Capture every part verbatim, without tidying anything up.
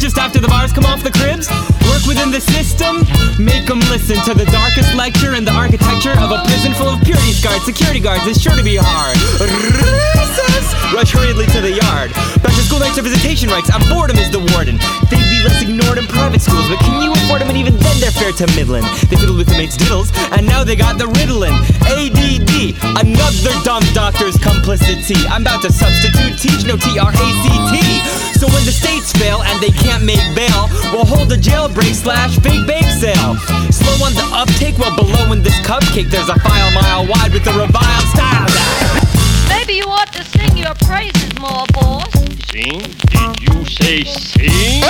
just after the bars come off the cribs. Work within the system, make them listen to the darkest lecture in the architecture of a prison full of purity guards. Security guards is sure to be hard. Recess, rush hurriedly to the yard. Back to school nights or visitation rights, I'm boredom is the warden. They'd be less ignored in private schools, but can you afford them? And even then they're fair to middling. They fiddled with the mates' diddles, and now they got the Ritalin. A D D, another dumb doctor's complicity. I'm about to substitute teach, no T R A C T. So when the states fail and they can't make bail, we'll hold a jailbreak slash fake bake sale. Slow on the uptake, well below in this cupcake there's a file mile wide with the reviled style. Maybe you ought to sing your praises more, boss. Sing? Did you say sing?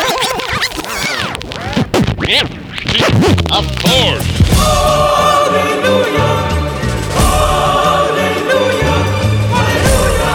Of course. Hallelujah. Hallelujah. Hallelujah.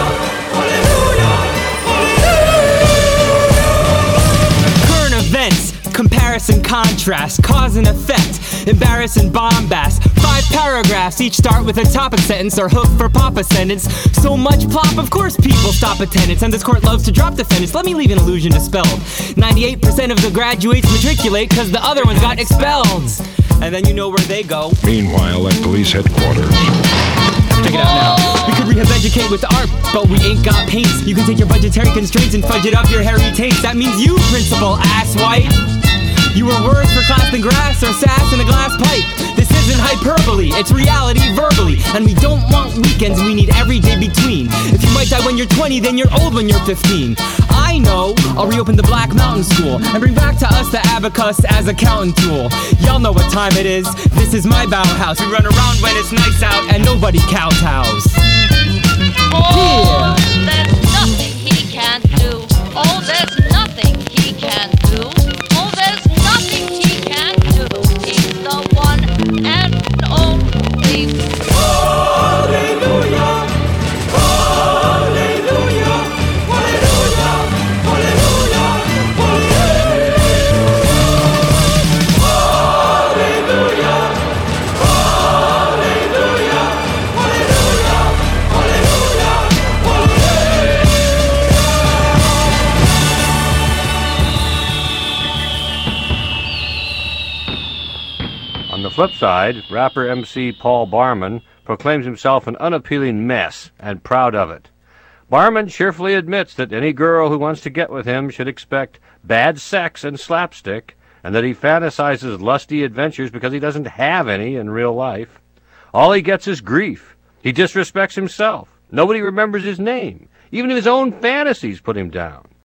Hallelujah. Current events, comparison, contrast, cause and effect, embarrassing bombast. Five paragraphs, each start with a topic sentence or hook for pop sentence. So much plop, of course people stop attendance, and this court loves to drop defendants. Let me leave an illusion dispelled. ninety-eight percent of the graduates matriculate cause the other ones got expelled. And then you know where they go. Meanwhile, at police headquarters. Check it out now. We could rehab-educate with art, but we ain't got paints. You can take your budgetary constraints and fudge it up your hairy taste. That means you, principal asswipe. You were worse for class than grass or sass in a glass pipe. This isn't hyperbole, it's reality verbally. And we don't want weekends, we need every day between. If you might die when you're twenty, then you're old when you're fifteen. I know, I'll reopen the Black Mountain School and bring back to us the abacus as a counting tool. Y'all know what time it is, this is my Bauhaus. We run around when it's nice out and nobody kowtows. Oh, there's nothing he can't do. Oh, there's nothing he can't do. Oh, there's nothing he can't do. He's the one and only. Hallelujah. Hallelujah. Hallelujah. Hallelujah. Hallelujah. Hallelujah. On the flip side, rapper M C Paul Barman proclaims himself an unappealing mess and proud of it. Barman cheerfully admits that any girl who wants to get with him should expect bad sex and slapstick, and that he fantasizes lusty adventures because he doesn't have any in real life. All he gets is grief. He disrespects himself. Nobody remembers his name. Even his own fantasies put him down.